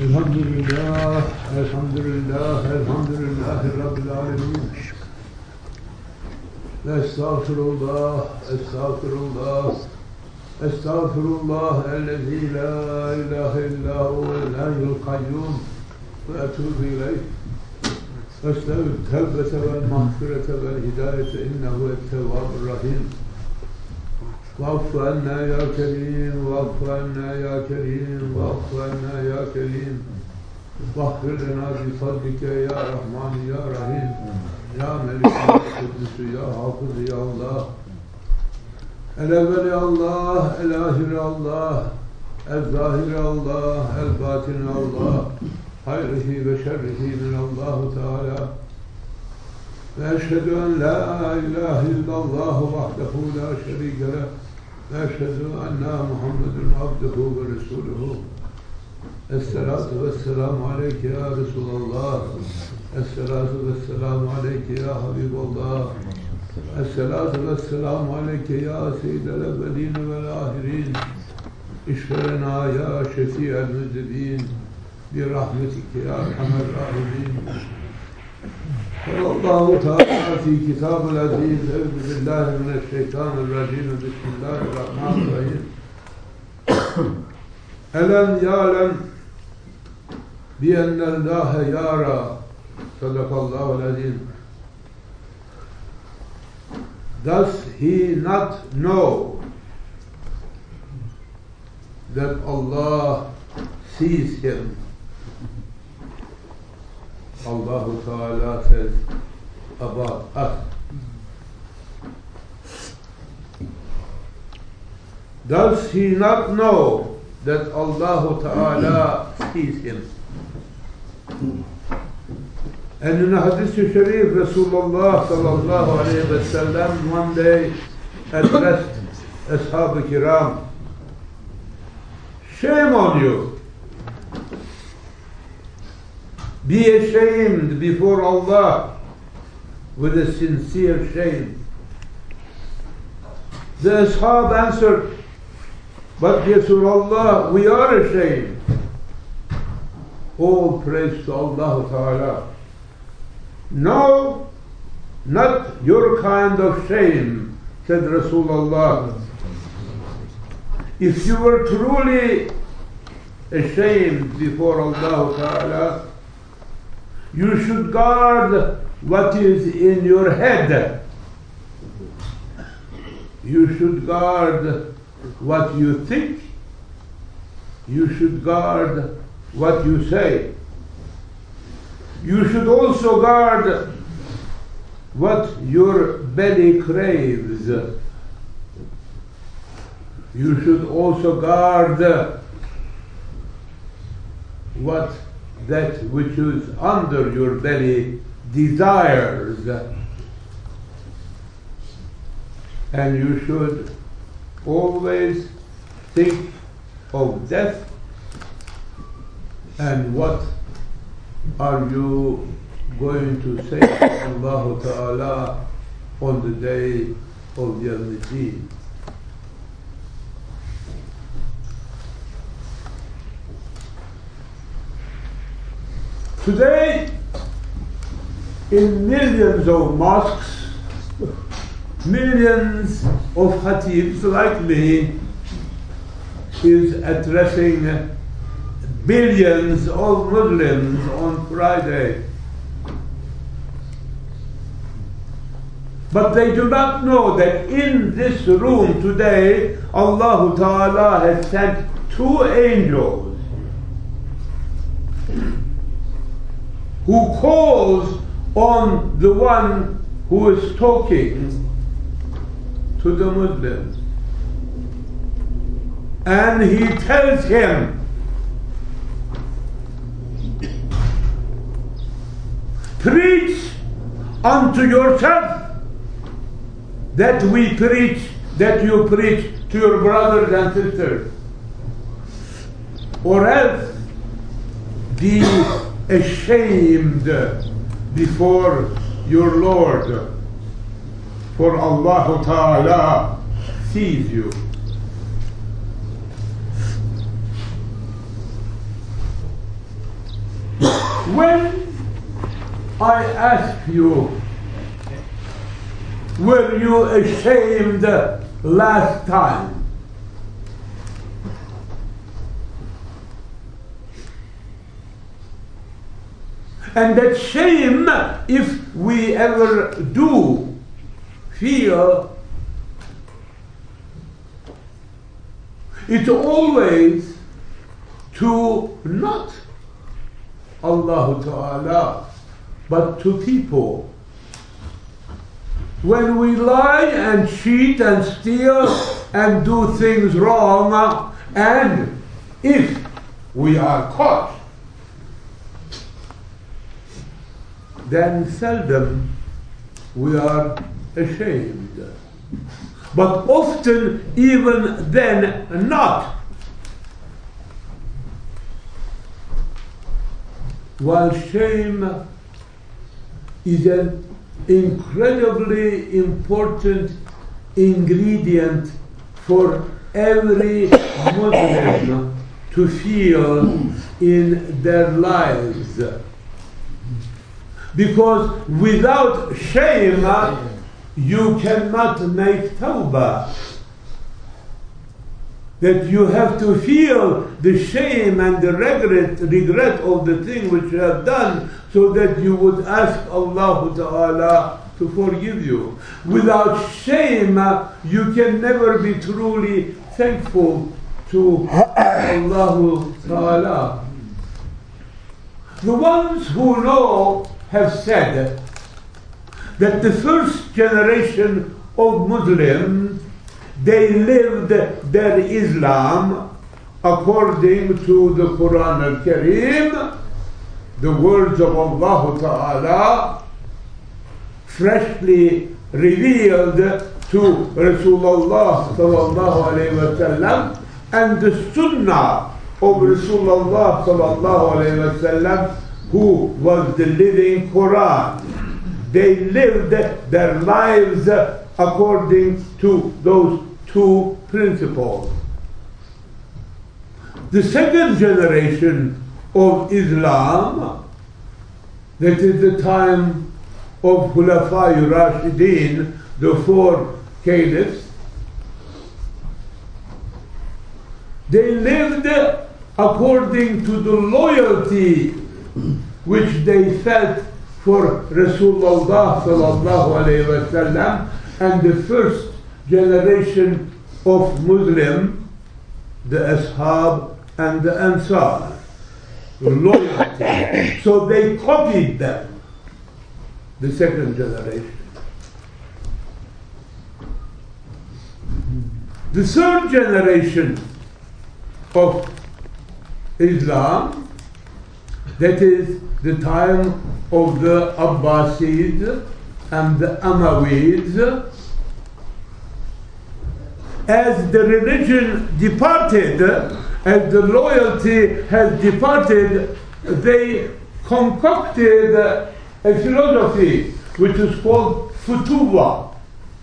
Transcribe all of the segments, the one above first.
Elhamdülillah, elhamdülillah, elhamdülillahi Rabbil alemin. Estağfirullah, estağfirullah, estağfirullah, ellezî la ilahe illa huvel hayyul kayyum ve etûbü ileyh. Estağfir tevbete vel mağfirete vel hidayete innehu ettevvâbur rahim. Va'fu anna ya kerim, va'fu anna ya kerim, va'fu anna ya kerim. Va'fir lena bi fadlike ya Rahman ya Rahim. Ya Melik ya Kudüsü ya Hafız ya Allah. El-evveli Allah, el-ahiri Allah, el-zahiri Allah, el-batini Allah. Hayrihi ve şerrihi minallahu Teala. Ve eşhedü en la ilahe illallah vahdehu la şerike leh. Ve eşhedü enne Muhammeden abduhu ve resuluhu. Esselatu vesselamu aleyke ya Resulallah. Esselatu vesselamu aleyke ya Habiballah. Esselatu vesselamu aleyke ya seyyidel evveline vel ahirin. İşverena ya şefi'el müzdebin. Bir rahmetike ya erhamer rahimin. Allahu Teala fi kitab-ül aziz. Euzu billahi mineşşeytanirracim. Bismillahirrahmanirrahim. Elem ya'lem bi ennellâhe yâra. Sadakallahul azim. Does he not know that Allah sees him? Allahu Teala says about us. Does he not know that Allahu Teala sees him? And in the Hadith Sharif, Rasulullah sallallahu alayhi wa sallam one day addressed Ashab Kiram, shame on you. Be ashamed before Allah with a sincere shame. The Ashab answered, but Rasulullah, we are ashamed. All praise to Allah Ta'ala. No, not your kind of shame, said Rasulullah. If you were truly ashamed before Allah Ta'ala, you should guard what is in your head. You should guard what you think. You should guard what you say. You should also guard what your belly craves. You should also guard what that which is under your belly desires. And you should always think of death and what are you going to say to Allah Ta'ala on the day of Yawm al-Din. Today, in millions of mosques, millions of khatibs like me is addressing billions of Muslims on Friday. But they do not know that in this room today, Allah Ta'ala has sent two angels who calls on the one who is talking to the Muslims. And he tells him, preach unto yourself that we preach, that you preach to your brothers and sisters, or else be ashamed before your Lord, for Allah Ta'ala sees you. When I ask you, were you ashamed last time? And that shame, if we ever do feel, it's always to not Allah Ta'ala, but to people. When we lie and cheat and steal and do things wrong, and if we are caught, then seldom we are ashamed. But often, even then, not. While shame is an incredibly important ingredient for every Muslim to feel in their lives. Because without shame, you cannot make tawbah. That you have to feel the shame and the regret of the thing which you have done, so that you would ask Allah Ta'ala to forgive you. Without shame, you can never be truly thankful to Allah Ta'ala. The ones who know have said that the first generation of Muslims, they lived their Islam according to the Quran al-Kareem, the words of Allah Ta'ala, freshly revealed to Rasulullah Sallallahu Alaihi Wasallam, and the Sunnah of Rasulullah Sallallahu Alaihi Wasallam, who was the living Quran. They lived their lives according to those two principles. The second generation of Islam, that is the time of Khulafai Rashidin, the four caliphs, they lived according to the loyalty which they felt for Rasulullah Sallallahu Alaihi Wasallam, and the first generation of Muslim, the Ashab and the Ansar, loyalty. So they copied them, the second generation. The third generation of Islam, that is the time of the Abbasids and the Umayyads, as the religion departed, as the loyalty has departed, they concocted a philosophy which is called Futuwa,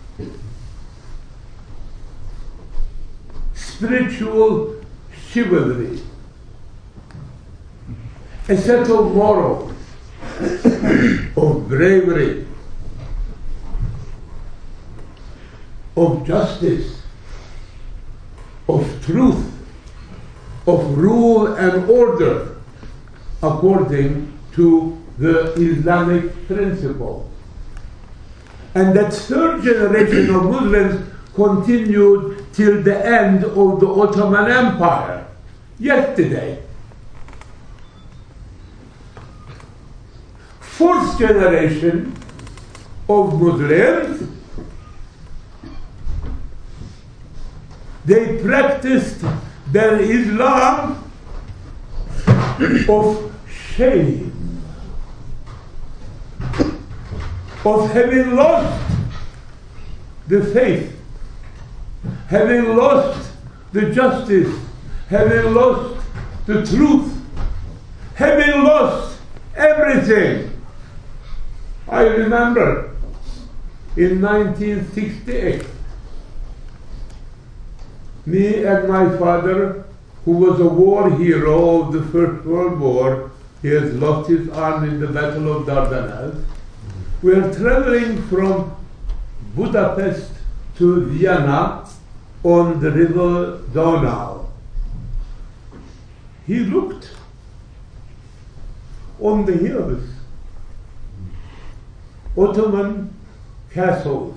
spiritual chivalry, a set of morals, of bravery, of justice, of truth, of rule and order, according to the Islamic principle. And that third generation of Muslims continued till the end of the Ottoman Empire, yesterday. Fourth generation of Muslims, they practiced their Islam of shame, of having lost the faith, having lost the justice, having lost the truth, having lost everything. I remember in 1968, me and my father, who was a war hero of the First World War, He has lost his arm in the Battle of Dardanelles. We are traveling from Budapest to Vienna on the river Donau. He looked on the hills, Ottoman castles,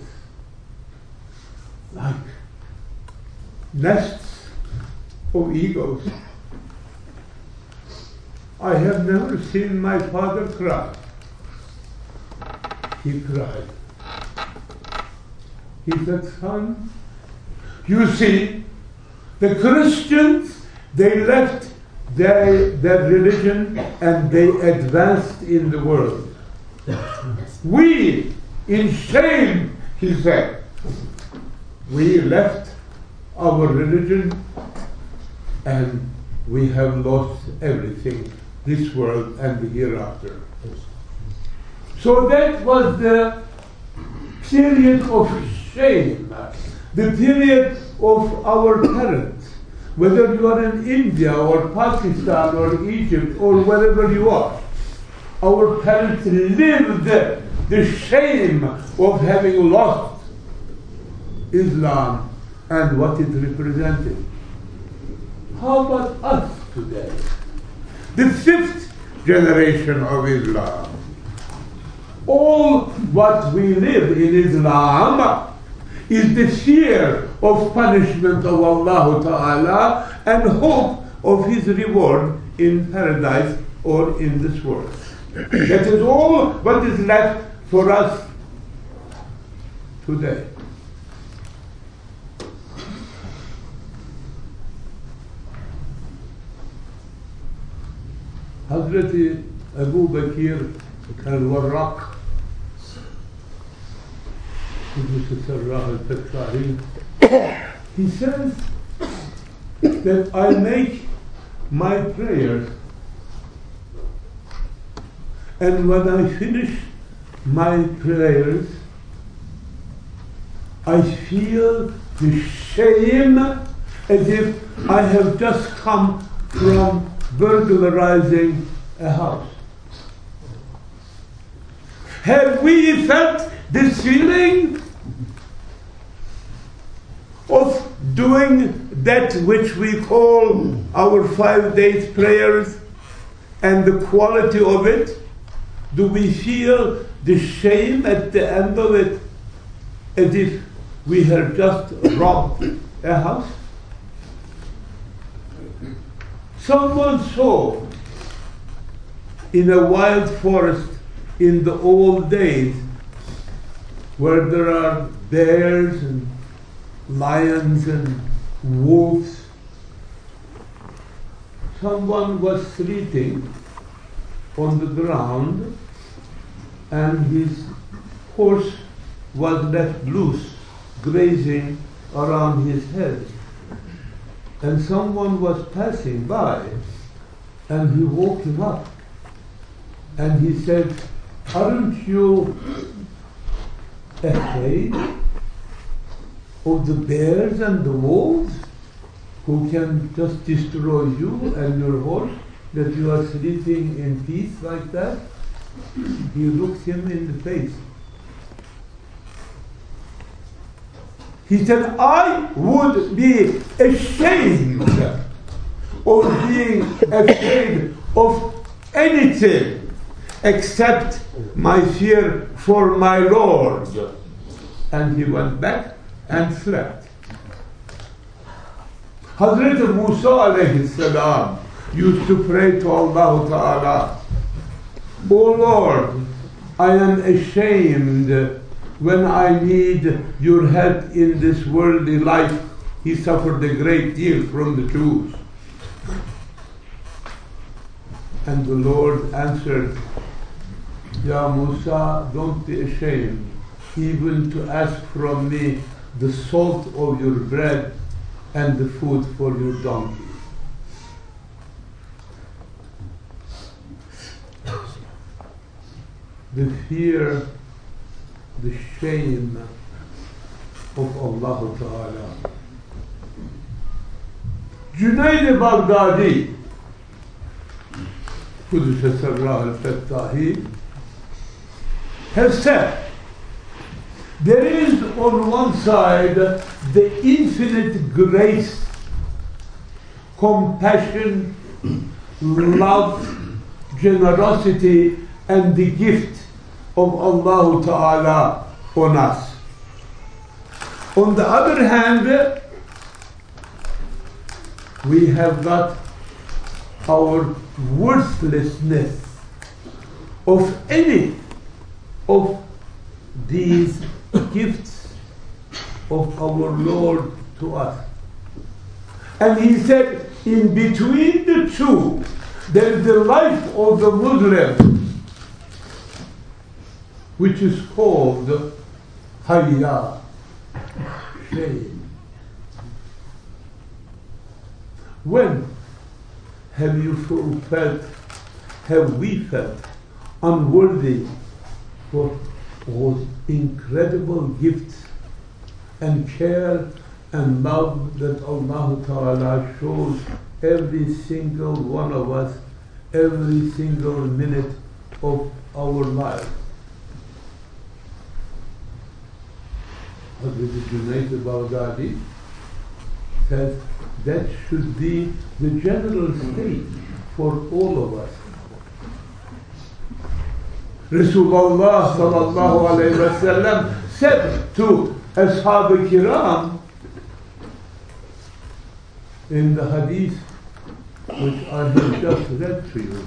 like nests of eagles. I have never seen my father cry. He cried. He said, son, you see, the Christians, they left their religion and they advanced in the world. We, in shame, he said, we left our religion and we have lost everything, this world and the hereafter. So that was the period of shame, the period of our parents. Whether you are in India or Pakistan or Egypt or wherever you are, our parents lived the shame of having lost Islam and what it represented. How about us today? The fifth generation of Islam. All what we live in Islam is the fear of punishment of Allah Ta'ala and hope of His reward in paradise or in this world. That is all what is left for us today. Hazreti Abu Bakr al-Warraq, he says that I make my prayers, and when I finish my prayers, I feel the shame as if I have just come from burglarizing a house. Have we felt this feeling of doing that which we call our 5 days prayers and the quality of it? Do we feel the shame at the end of it as if we had just robbed a house? Someone saw in a wild forest in the old days where there are bears and lions and wolves. Someone was sleeping on the ground and his horse was left loose, grazing around his head. And someone was passing by and he woke him up and he said, aren't you afraid of the bears and the wolves who can just destroy you and your horse, that you are sleeping in peace like that? He looked him in the face. He said, I would be ashamed of being afraid of anything except my fear for my Lord. And he went back and slept. Hazrat Musa alayhi salam used to pray to Allah Ta'ala, O Lord, I am ashamed when I need your help in this worldly life. He suffered a great deal from the Jews. And the Lord answered, Ya Musa, don't be ashamed even to ask from me the salt of your bread and the food for your donkey. The fear, the shame of Allah Ta'ala. Junayd Baghdadi, Qudus Sarrah al-Fattahi, have said, there is on one side the infinite grace, compassion, love, generosity, and the gift of Allah Ta'ala on us. On the other hand, we have got our worthlessness of any of these gifts of our Lord to us. And he said, in between the two, there is the life of the Muslim, which is called Haya, shame. When have we felt unworthy for those incredible gifts and care and love that Allah Ta'ala shows every single one of us, every single minute of our life? Hazrat Junayd al-Baghdadi says that should be the general state for all of us. Rasulullah sallallahu alayhi wa sallam said to Ashab Kiram in the hadith which I have just read to you.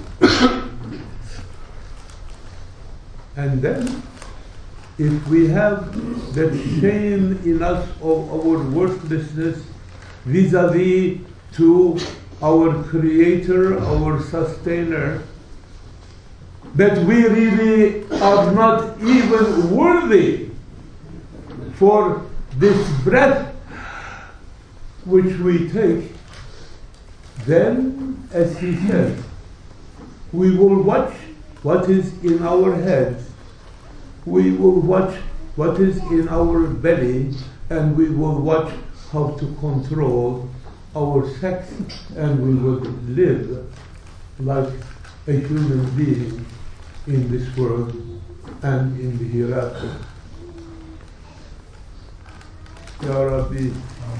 And then, if we have that shame in us of our worthlessness vis-a-vis to our Creator, our Sustainer, that we really are not even worthy for this breath which we take, then, as he said, we will watch what is in our heads, we will watch what is in our belly, and we will watch how to control our sex, and we will live like a human being in this world and in the hereafter. Ya Rabbi,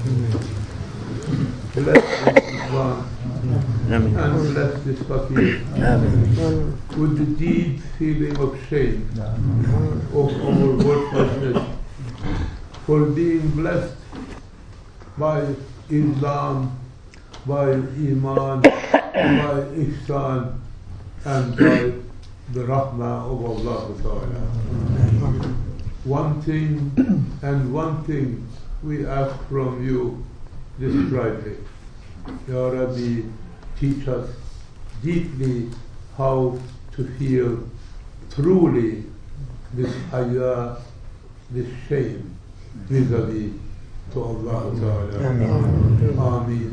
bless this Islam and bless this Fakir with the deep feeling of shame of our worthlessness for being blessed by Islam, by Iman, by Ihsan, and by the Rahmah of Allah Ta'ala. One thing we ask from you this Friday. Ya Rabbi, teach us deeply how to feel truly this haya, this shame vis-a-vis to Allah Ta'ala. Ameen.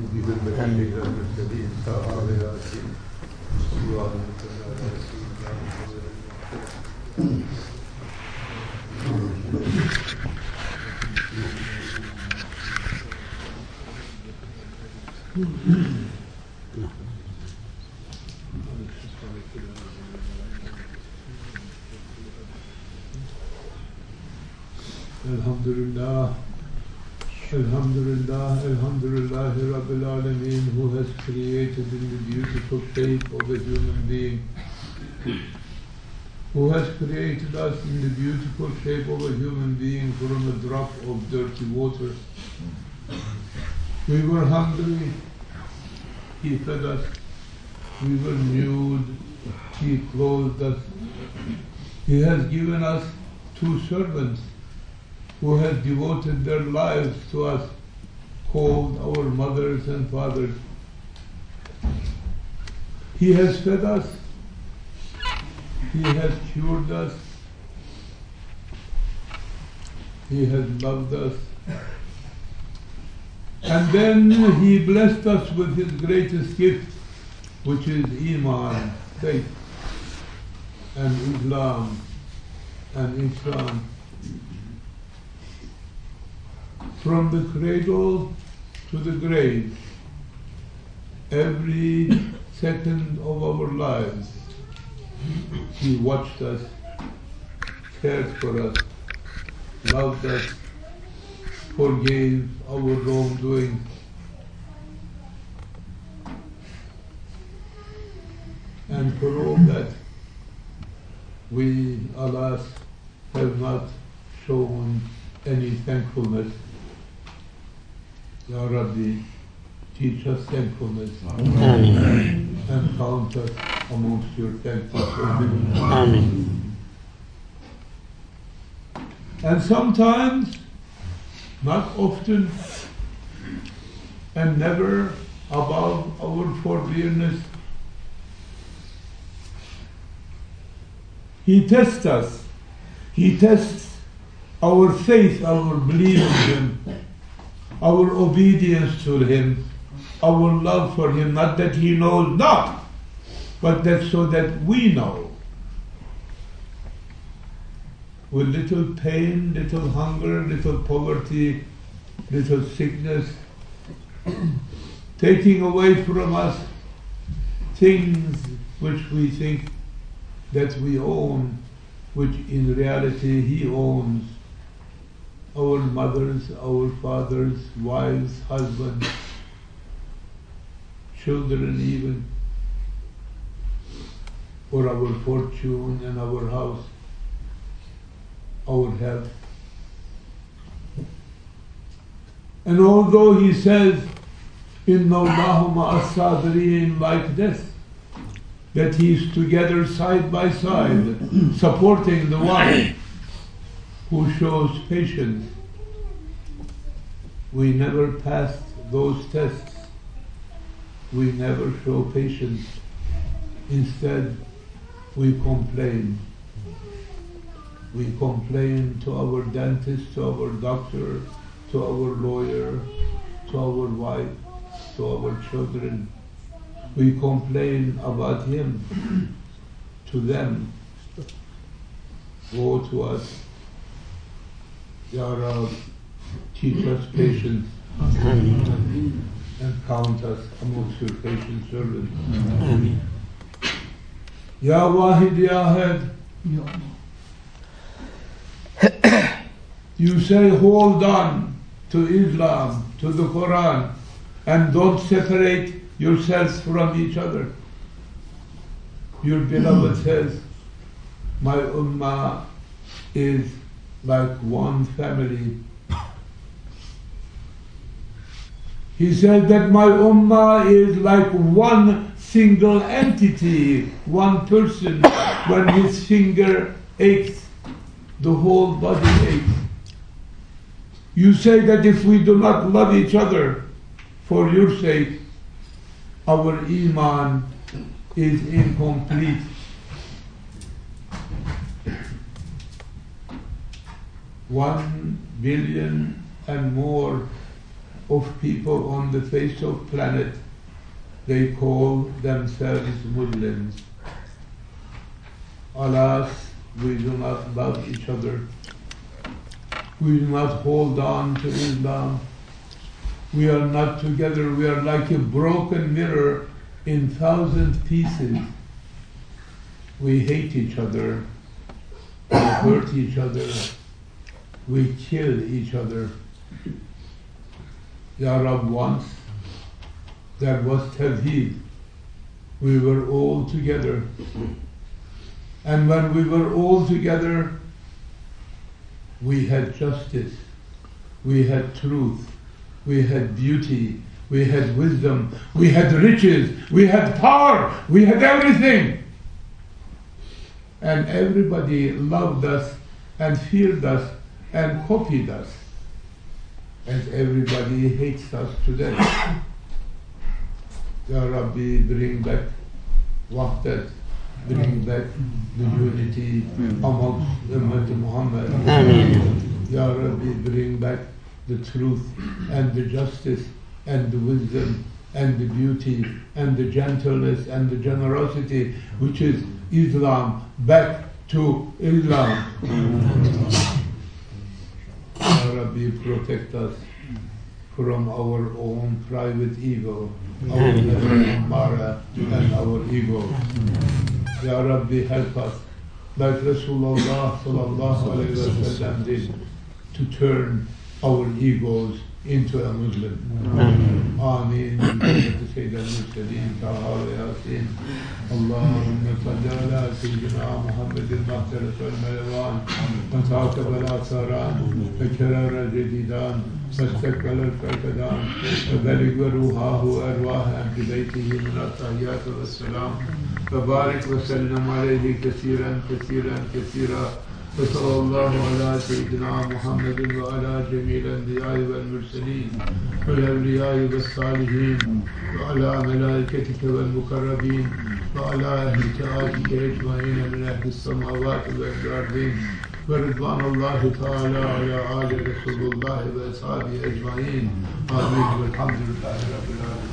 Alhamdulillah, Rabbil Alameen, who has created in the beautiful shape of a human being, who has created us in the beautiful shape of a human being from a drop of dirty water. We were hungry, He fed us. We were nude, He clothed us. He has given us two servants who have devoted their lives to us, called our mothers and fathers. He has fed us, He has cured us, He has loved us, and then He blessed us with His greatest gift, which is Iman, faith, and Islam, and Ihsan. From the cradle to the grave, every second of our lives, He watched us, cared for us, loved us, forgave our wrongdoing. And for all that, we, alas, have not shown any thankfulness. Ya Rabbi, teach us thankfulness. Amen. And count us amongst your thankful. Amen. And sometimes, not often, and never above our forbearance, He tests us. He tests our faith, our belief in Him, our obedience to Him, our love for Him, not that He knows not, but that so that we know. With little pain, little hunger, little poverty, little sickness, taking away from us things which we think that we own, which in reality He owns. Our mothers, our fathers, wives, husbands, children even, or our fortune and our house, our health. And although He says, Inna Allahu ma'as-sabirin, like this, that He's together side by side, supporting the one who shows patience. We never passed those tests. We never show patience. Instead, we complain. We complain to our dentist, to our doctor, to our lawyer, to our wife, to our children. We complain about Him to them. Woe to us. Ya Rab, teach us patience and count us amongst your patient servants. Amen. Ya Wahid Ya Ahad, you say hold on to Islam, to the Quran, and don't separate yourselves from each other. Your beloved says, my ummah is like one family. He said that my ummah is like one single entity, one person. When his finger aches, the whole body aches. You say that if we do not love each other for your sake, our iman is incomplete. $1 billion and more of people on the face of planet, they call themselves Muslims. Alas, we do not love each other. We do not hold on to Islam. We are not together. We are like a broken mirror in 1,000 pieces. We hate each other. We hurt each other. We kill each other. Ya Rab, once there was Tawheed. We were all together. And when we were all together, we had justice, we had truth, we had beauty, we had wisdom, we had riches, we had power, we had everything. And everybody loved us and feared us and copied us. And everybody hates us today. Ya Rabbi, bring back wahdat, bring back the unity amongst Ummah Muhammad. Amen. Ya Rabbi, bring back the truth and the justice and the wisdom and the beauty and the gentleness and the generosity which is Islam back to Islam. Ya Rabbi, protect us from our own private evil, our nafs ammara and our ego. Ya Rabbi, help us, like Rasulullah sallallahu alayhi wa sallam did, to turn our egos into a Muslim. Ameen. Sayyidina Mursaleen, Taha wa Yasin. Allahumma salli ala Sayyidina Muhammadin Mahtarat wal-Malawan, wa ta'aqab al-Asaran, wa karar al-Jadidan, wa istakbal al-Farkadan, wa balig wa ruhahu arwaha ahli baytihi min at-tahiyyat wa as-salam, wa barik wa sallam alayhi kathiran, kathiran, kathira. وصلى الله على سيدنا محمد وعلى جميع الأنبياء والمرسلين والأولياء والصالحين وعلى ملائكتك والمقربين وعلى أهل طاعتك أجمعين من أهل السماوات والأرضين ورضوان الله تعالى على آل رسول الله وأصحابه أجمعين آمين والحمد لله رب العالمين.